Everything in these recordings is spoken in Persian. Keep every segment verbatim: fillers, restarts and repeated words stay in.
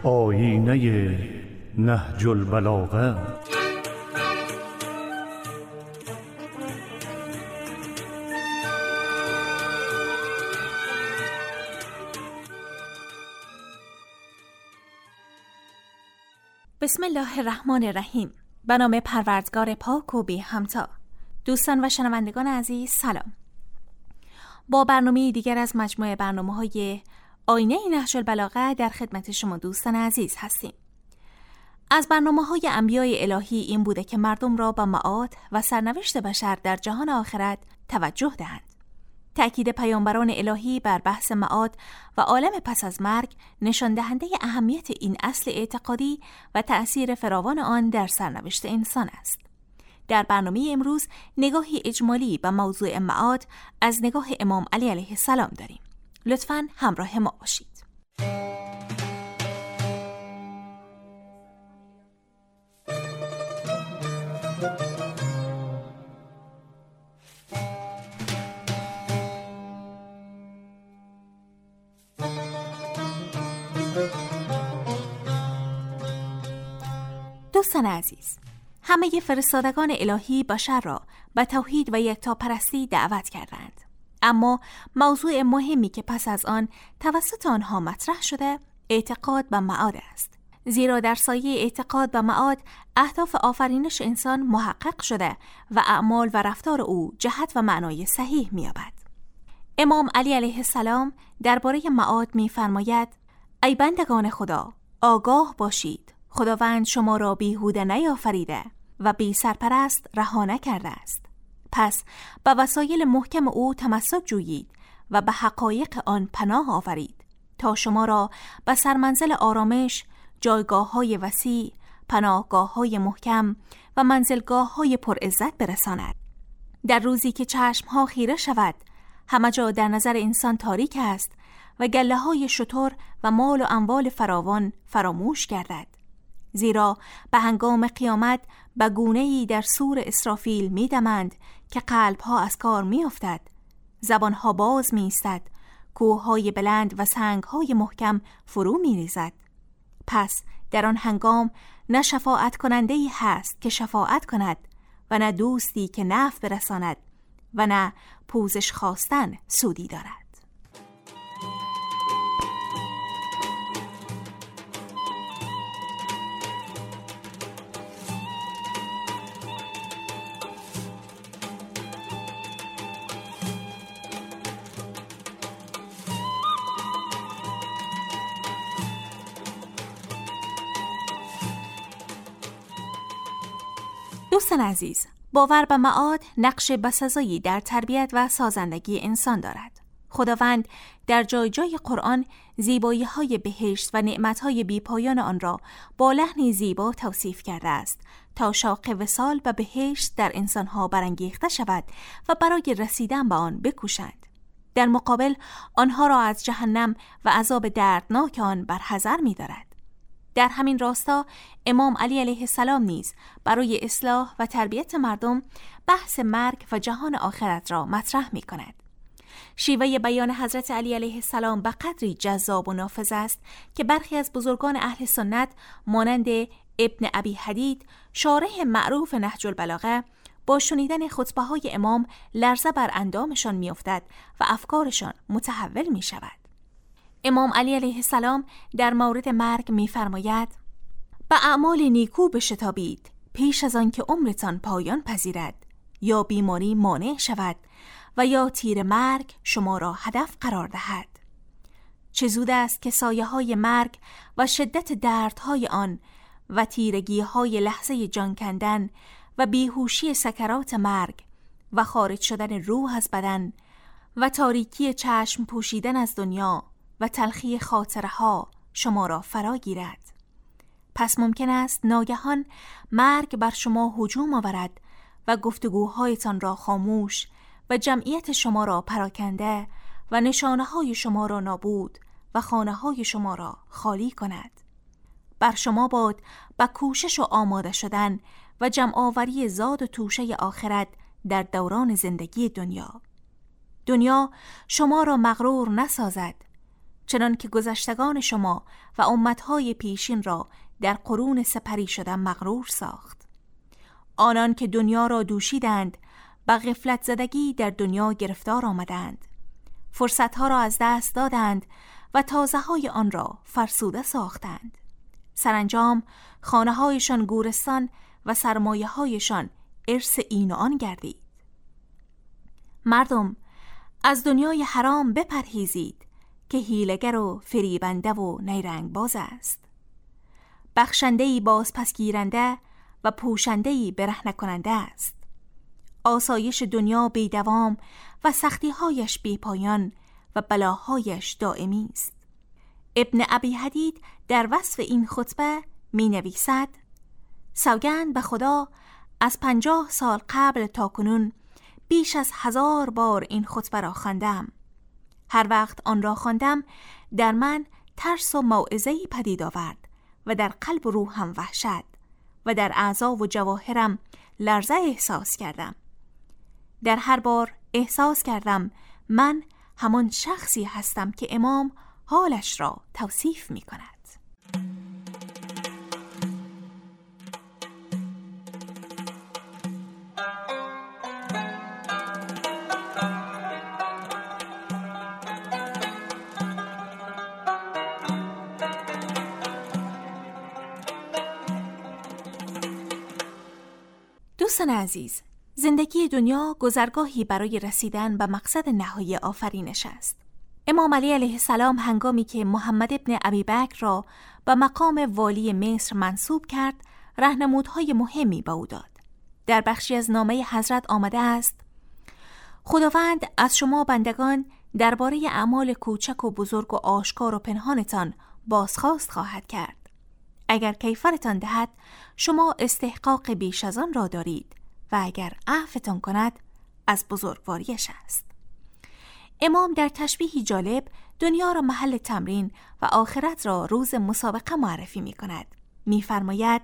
آیینه نهج البلاغه. بسم الله الرحمن الرحیم. به نام پروردگار پاک و بی همتا. دوستان و شنوندگان عزیز سلام. با برنامه دیگر از مجموعه برنامه‌های آینه نهج البلاغه در خدمت شما دوستان عزیز هستیم. از برنامه‌های انبیاء الهی این بوده که مردم را به معاد و سرنوشت بشر در جهان آخرت توجه دهند. تأکید پیامبران الهی بر بحث معاد و عالم پس از مرگ نشان دهنده اهمیت این اصل اعتقادی و تأثیر فراوان آن در سرنوشت انسان است. در برنامه امروز نگاهی اجمالی به موضوع معاد از نگاه امام علی علیه السلام داریم. لطفاً همراه ما باشید. دوستان عزیز، همه فرستادگان الهی بشر را به توحید و یکتاپرستی دعوت کردند. اما موضوع مهمی که پس از آن توسط آنها مطرح شده اعتقاد به معاد است. زیرا در سایه اعتقاد به معاد اهداف آفرینش انسان محقق شده و اعمال و رفتار او جهت و معنای صحیح می‌یابد. امام علی علیه السلام درباره معاد می‌فرماید: ای بندگان خدا، آگاه باشید، خداوند شما را بیهوده نیافریده و بی سرپرست رها نکرده است. پس به وسایل محکم او تمسک جویید و به حقایق آن پناه آورید تا شما را به سرمنزل آرامش، جایگاه‌های وسیع، پناهگاه‌های محکم و منزلگاه‌های پرعزت برساند. در روزی که چشم‌ها خیره شود، همه جا در نظر انسان تاریک است و گله‌های شتر و مال و اموال فراوان فراموش گردد. زیرا به هنگام قیامت به گونه‌ای در صور اسرافیل می‌دمند که قلب‌ها از کار می‌افتد، زبان‌ها باز می‌ایستد، کوه‌های بلند و سنگ‌های محکم فرو می‌ریزد. پس در آن هنگام نه شفاعت کننده‌ای هست که شفاعت کند و نه دوستی که نفع برساند و نه پوزش خواستن سودی دارد. دوستان عزیز، باور به معاد نقش بسزایی در تربیت و سازندگی انسان دارد. خداوند در جای جای قرآن زیبایی‌های بهشت و نعمت‌های بی‌پایان آن را با لحنی زیبا توصیف کرده است تا شوق وصال به بهشت در انسان‌ها برانگیخته شود و برای رسیدن به آن بکوشند. در مقابل آنها را از جهنم و عذاب دردناک آن برحذر می‌دارد. در همین راستا امام علی علیه السلام نیز برای اصلاح و تربیت مردم بحث مرگ و جهان آخرت را مطرح می کند. شیوه بیان حضرت علی علیه السلام به قدری جذاب و نافذ است که برخی از بزرگان اهل سنت مانند ابن ابی حدید، شارح معروف نهج البلاغه، با شنیدن خطبه‌های امام لرزه بر اندامشان می افتد و افکارشان متحول می شود. امام علی علیه السلام در مورد مرگ می‌فرماید: به اعمال نیکو بشتابید پیش از آن که عمرتان پایان پذیرد، یا بیماری مانع شود و یا تیر مرگ شما را هدف قرار دهد. چه زود است که سایه‌های مرگ و شدت دردهای آن و تیرگی‌های لحظه جان کندن و بیهوشی سکرات مرگ و خارج شدن روح از بدن و تاریکی چشم پوشیدن از دنیا و تلخی خاطره ها شما را فرا گیرد. پس ممکن است ناگهان مرگ بر شما هجوم آورد و گفتگوهایتان را خاموش و جمعیت شما را پراکنده و نشانه های شما را نابود و خانه های شما را خالی کند. بر شما باد با کوشش و آماده شدن و جمع آوری زاد و توشه آخرت در دوران زندگی دنیا. دنیا شما را مغرور نسازد، چنان که گذشتگان شما و امتهای پیشین را در قرون سپری شدن مغرور ساخت. آنان که دنیا را دوشیدند و غفلت زدگی در دنیا گرفتار آمدند، فرصتها را از دست دادند و تازه های آن را فرسوده ساختند. سرانجام خانه هایشان گورستان و سرمایه هایشان ارث این و آن گردید. مردم، از دنیای حرام بپرهیزید که حیله‌گر و فریبنده و نیرنگ باز است. بخشنده‌ای باز پس گیرنده و پوشنده‌ای برهنه کننده است. آسایش دنیا بی دوام و سختی‌هایش بی پایان و بلاهایش دائمی است. ابن ابی حدید در وصف این خطبه می نویسد: سوگند به خدا از پنجاه سال قبل تا کنون بیش از هزار بار این خطبه را خواندم. هر وقت آن را خواندم در من ترس و موعظه‌ای پدید آورد و در قلب و روحم وحشت و در اعضا و جواهرم لرزه احساس کردم. در هر بار احساس کردم من همان شخصی هستم که امام حالش را توصیف می کند. دوستان عزیز، زندگی دنیا گذرگاهی برای رسیدن به مقصد نهایی آفرینش است. امام علی علیه السلام هنگامی که محمد ابن ابی بکر را به مقام والی مصر منصوب کرد، راهنمودهای مهمی به او داد. در بخشی از نامه حضرت آمده است: خداوند از شما بندگان درباره اعمال کوچک و بزرگ و آشکار و پنهانتان بازخواست خواهد کرد. اگر کیفرتان دهد شما استحقاق بیش از آن را دارید و اگر عفوتان کند از بزرگواریش است. امام در تشبیهی جالب دنیا را محل تمرین و آخرت را روز مسابقه معرفی می کند. می فرماید: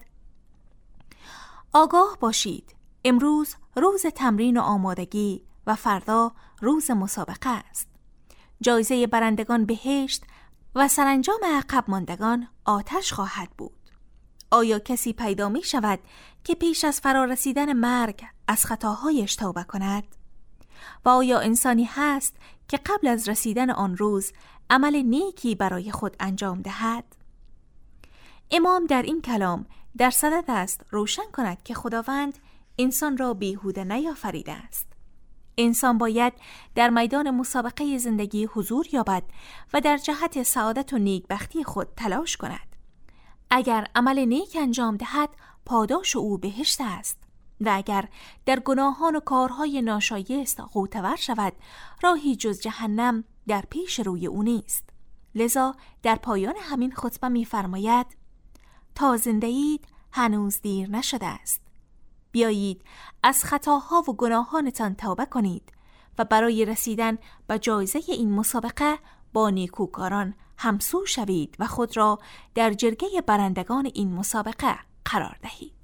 آگاه باشید، امروز روز تمرین و آمادگی و فردا روز مسابقه است. جایزه برندگان بهشت و سرانجام عقب ماندگان آتش خواهد بود. آیا کسی پیدا می شود که پیش از فرارسیدن مرگ از خطاهایش توبه کند؟ و آیا انسانی هست که قبل از رسیدن آن روز عمل نیکی برای خود انجام دهد؟ امام در این کلام در صدد است روشن کند که خداوند انسان را بیهوده نیافریده است. انسان باید در میدان مسابقه زندگی حضور یابد و در جهت سعادت و نیکبختی خود تلاش کند. اگر عمل نیک انجام دهد پاداش او بهشت است و اگر در گناهان و کارهای ناشایست غوطه‌ور شود راهی جز جهنم در پیش روی او نیست. لذا در پایان همین خطبه می فرماید: تا زنده اید هنوز دیر نشده است. بیایید از خطاها و گناهانتان توبه کنید و برای رسیدن به جایزه این مسابقه با نیکوکاران همسو شوید و خود را در جرگه برندگان این مسابقه قرار دهید.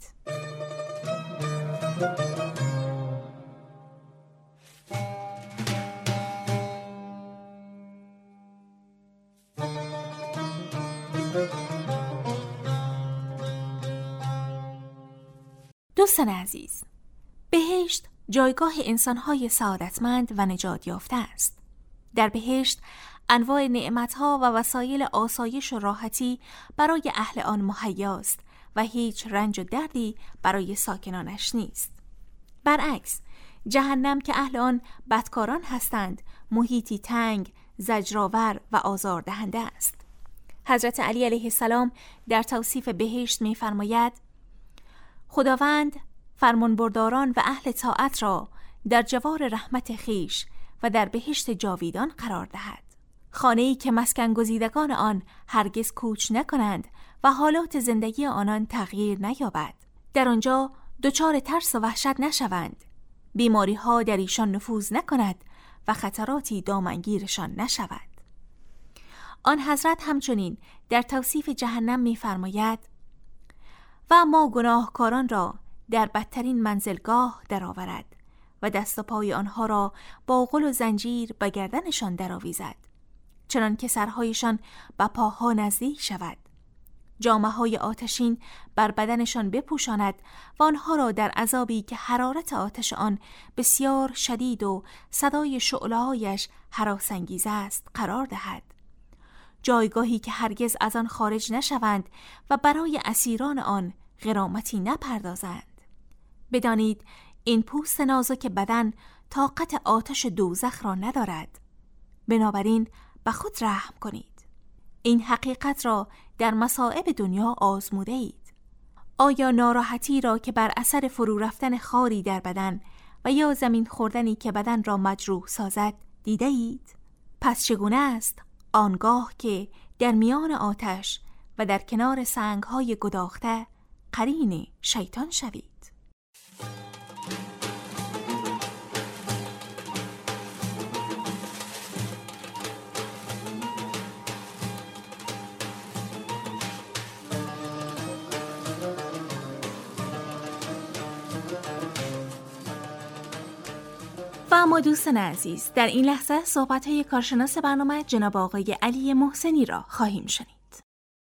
دوستان عزیز، بهشت جایگاه انسان‌های سعادتمند و نجات یافته است. در بهشت انواع نعمت‌ها و وسایل آسایش و راحتی برای اهل آن مهیاست و هیچ رنج و دردی برای ساکنانش نیست. برعکس، جهنم که اهل آن بدکاران هستند، محیطی تنگ، زجرآور و آزاردهنده است. حضرت علی علیه السلام در توصیف بهشت می‌فرماید: خداوند فرمانبرداران و اهل طاعت را در جوار رحمت خیش و در بهشت جاویدان قرار دهد. خانه‌ای که مسکن گزیدگان آن هرگز کوچ نکنند و حالات زندگی آنان تغییر نیابد. در آنجا دچار ترس و وحشت نشوند، بیماری‌ها در ایشان نفوذ نکند و خطراتی دامنگیرشان نشود. آن حضرت همچنین در توصیف جهنم می‌فرماید: و ما گناهکاران را در بدترین منزلگاه درآورد و دست و پای آنها را با غل و زنجیر به گردنشان درآویزد، چنان که سرهایشان به پاها نزدیک شود. جامه های آتشین بر بدنشان بپوشاند و آنها را در عذابی که حرارت آتش آن بسیار شدید و صدای شعله‌هایش هراس‌انگیز است قرار دهد. جایگاهی که هرگز از آن خارج نشوند و برای اسیران آن غرامتی نپردازند. بدانید این پوست نازک بدن طاقت آتش دوزخ را ندارد. بنابراین به خود رحم کنید. این حقیقت را در مصائب دنیا آزموده اید. آیا ناراحتی را که بر اثر فرو رفتن خاری در بدن و یا زمین خوردنی که بدن را مجروح سازد دیده اید؟ پس چگونه است آنگاه که در میان آتش و در کنار سنگ‌های گداخته قرین شیطان شوید؟ و اما دوستان عزیز، در این لحظه صحبت‌های کارشناس برنامه جناب آقای علی محسنی را خواهیم شنید.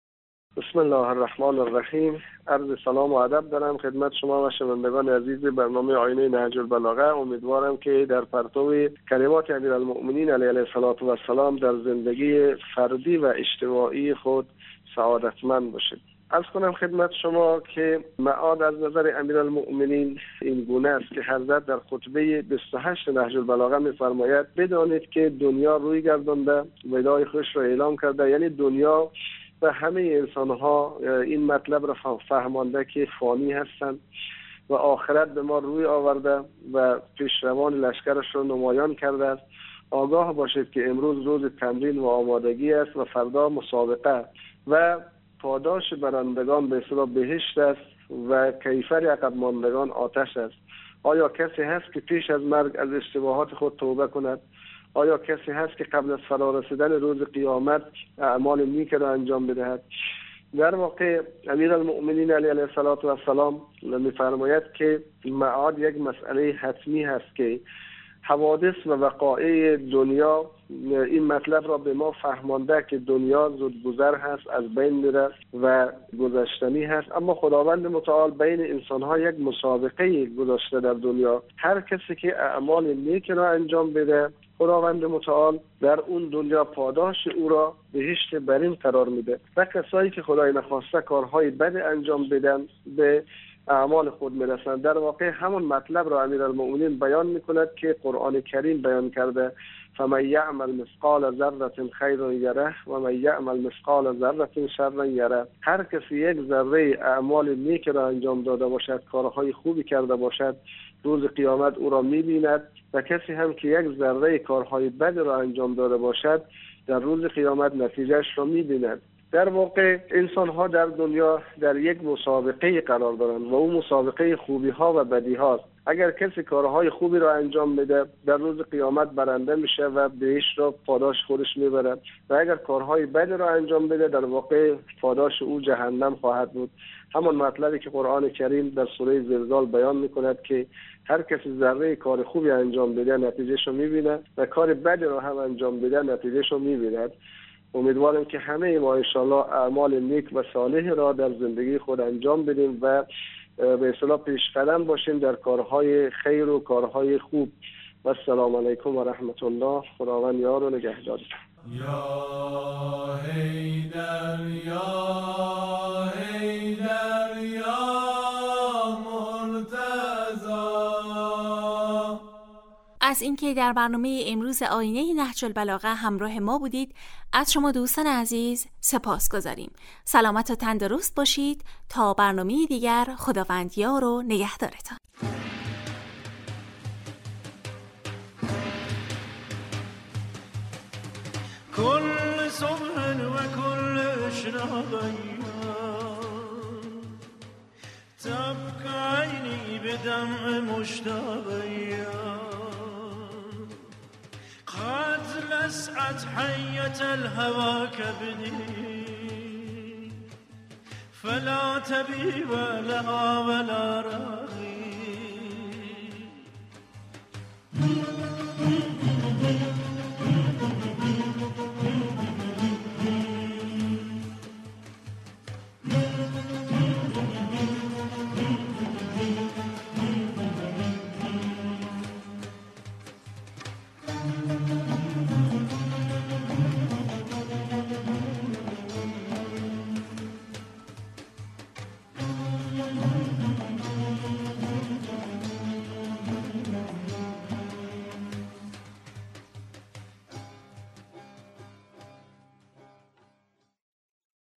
بسم الله الرحمن الرحیم. عرض سلام و ادب دارم خدمت شما و شنوندگان عزیز برنامه آینه نهج البلاغه. امیدوارم که در پرتو کلمات امیرالمؤمنین علیه السلام در زندگی فردی و اجتماعی خود سعادتمند باشید. عرض کنم خدمت شما که معاد از نظر امیرالمؤمنین این گونه است که حضرت در خطبه بیست و هشت نهج البلاغه می‌فرماید بدانید که دنیا روی گردانده، وداع خوش را اعلام کرده، یعنی دنیا و همه انسان‌ها این مطلب را فهمانده که فانی هستند و آخرت به ما روی آورده و پیشروان لشکرش را نمایان کرده است. آگاه باشید که امروز روز تمرین و آمادگی است و فردا مسابقه و پاداش برندگان به اصطلاح بهشت است و کیفر عقب ماندگان آتش است. آیا کسی هست که پیش از مرگ از اشتباهات خود توبه کند؟ آیا کسی هست که قبل از فرا رسیدن روز قیامت اعمال نیک را انجام بدهد؟ در واقع امیرالمؤمنین علیه السلام می‌فرماید که معاد یک مسئله حتمی هست که حوادث و وقایع دنیا این مطلب را به ما فهمانده که دنیا زودگذر هست، از بین میره و گذشتنی هست، اما خداوند متعال بین انسان‌ها یک مسابقه گذاشته در دنیا. هر کسی که اعمال نیک را انجام بده خداوند متعال در اون دنیا پاداش او را بهشت برین قرار میده و کسایی که خدای نخواسته کارهای بد انجام بدن به اعمال خود میرسند. در واقع همون مطلب را امیرالمؤمنین بیان میکند که قرآن کریم بیان کرده فمن یعمل مثقال ذره خیرا یره و من یعمل مثقال ذره شرا یره. هر کسی یک ذره اعمال نیک را انجام داده باشد، کارهای خوبی کرده باشد، روز قیامت او را میبیند و کسی هم که یک ذره کارهای بد را انجام داده باشد در روز قیامت نتیجهش را میبیند. در واقع انسان ها در دنیا در یک مسابقه قرار دارند و اون مسابقه خوبی ها و بدی هاست. اگر کسی کارهای خوبی را انجام میده در روز قیامت برنده میشه و بهشت را پاداش خودش میبره و اگر کارهای بد را انجام بده در واقع پاداش او جهنم خواهد بود. همون مطلبی که قرآن کریم در سوره زلزال بیان میکند که هر کسی ذره کار خوبی انجام بده نتیجهشو میبینه و کار بد را هم انجام بده نتیجهشو میبیند. امیدوارم که همه ما انشاءالله اعمال نیک و صالح را در زندگی خود انجام بدیم و به اصطلاح پیش قدم باشیم در کارهای خیر و کارهای خوب. و السلام علیکم و رحمت الله. خداوند یار و نگهدار. یا حیدر یا حیدر یا از اینکه در برنامه امروز آینه نهج البلاغه همراه ما بودید از شما دوستان عزیز سپاس گذاریم. سلامت و تندرست باشید تا برنامه دیگر. خداوند یار و نگهدارتان. كل صبح وكل اشراق تبكى عيني بدمع مشتاق قد لسعت حية الهوى كبدي فلا تبيب لها ولا راغي